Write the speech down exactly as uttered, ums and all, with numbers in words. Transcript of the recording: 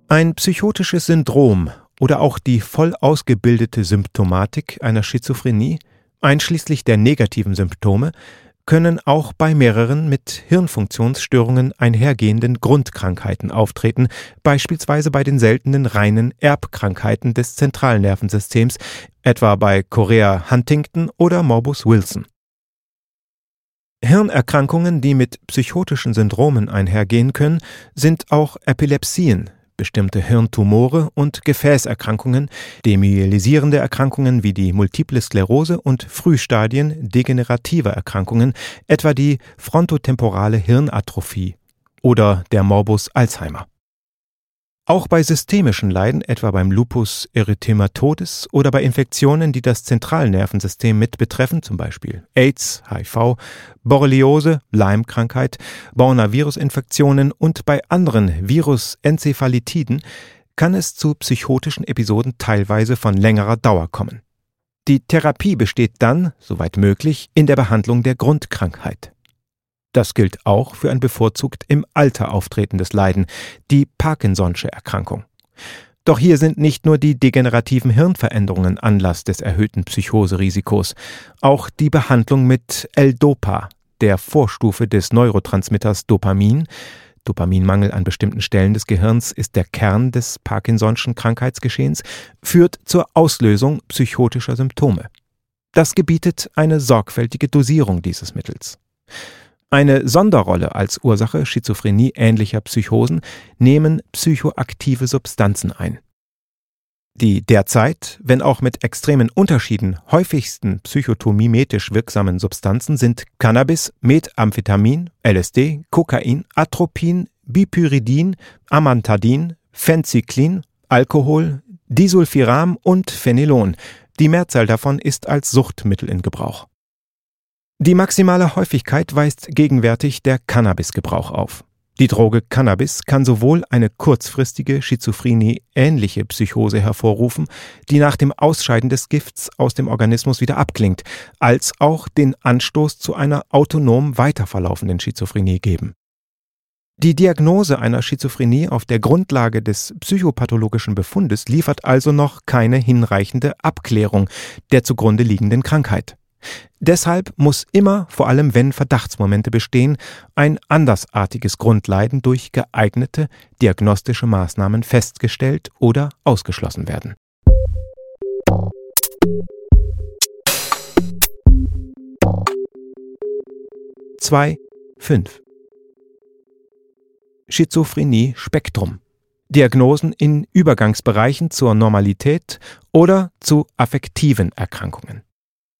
Ein psychotisches Syndrom oder auch die voll ausgebildete Symptomatik einer Schizophrenie, einschließlich der negativen Symptome, können auch bei mehreren mit Hirnfunktionsstörungen einhergehenden Grundkrankheiten auftreten, beispielsweise bei den seltenen reinen Erbkrankheiten des Zentralnervensystems, etwa bei Chorea-Huntington oder Morbus Wilson. Hirnerkrankungen, die mit psychotischen Syndromen einhergehen können, sind auch Epilepsien, bestimmte Hirntumore und Gefäßerkrankungen, demyelisierende Erkrankungen wie die Multiple Sklerose und Frühstadien degenerativer Erkrankungen, etwa die frontotemporale Hirnatrophie oder der Morbus Alzheimer. Auch bei systemischen Leiden, etwa beim Lupus erythematodes oder bei Infektionen, die das Zentralnervensystem mit betreffen, zum Beispiel AIDS, H I V, Borreliose, Lyme-Krankheit, Borna-Virus-Infektionen und bei anderen Virusenzephalitiden, kann es zu psychotischen Episoden teilweise von längerer Dauer kommen. Die Therapie besteht dann, soweit möglich, in der Behandlung der Grundkrankheit. Das gilt auch für ein bevorzugt im Alter auftretendes Leiden, die Parkinson'sche Erkrankung. Doch hier sind nicht nur die degenerativen Hirnveränderungen Anlass des erhöhten Psychoserisikos. Auch die Behandlung mit L-Dopa, der Vorstufe des Neurotransmitters Dopamin, Dopaminmangel an bestimmten Stellen des Gehirns ist der Kern des Parkinson'schen Krankheitsgeschehens, führt zur Auslösung psychotischer Symptome. Das gebietet eine sorgfältige Dosierung dieses Mittels. Eine Sonderrolle als Ursache Schizophrenie-ähnlicher Psychosen nehmen psychoaktive Substanzen ein. Die derzeit, wenn auch mit extremen Unterschieden, häufigsten psychotomimetisch wirksamen Substanzen sind Cannabis, Methamphetamin, L S D, Kokain, Atropin, Bipyridin, Amantadin, Phencyclin, Alkohol, Disulfiram und Phenylon. Die Mehrzahl davon ist als Suchtmittel in Gebrauch. Die maximale Häufigkeit weist gegenwärtig der Cannabisgebrauch auf. Die Droge Cannabis kann sowohl eine kurzfristige Schizophrenie-ähnliche Psychose hervorrufen, die nach dem Ausscheiden des Gifts aus dem Organismus wieder abklingt, als auch den Anstoß zu einer autonom weiterverlaufenden Schizophrenie geben. Die Diagnose einer Schizophrenie auf der Grundlage des psychopathologischen Befundes liefert also noch keine hinreichende Abklärung der zugrunde liegenden Krankheit. Deshalb muss immer, vor allem wenn Verdachtsmomente bestehen, ein andersartiges Grundleiden durch geeignete diagnostische Maßnahmen festgestellt oder ausgeschlossen werden. zwei Punkt fünf Schizophrenie-Spektrum. Diagnosen in Übergangsbereichen zur Normalität oder zu affektiven Erkrankungen.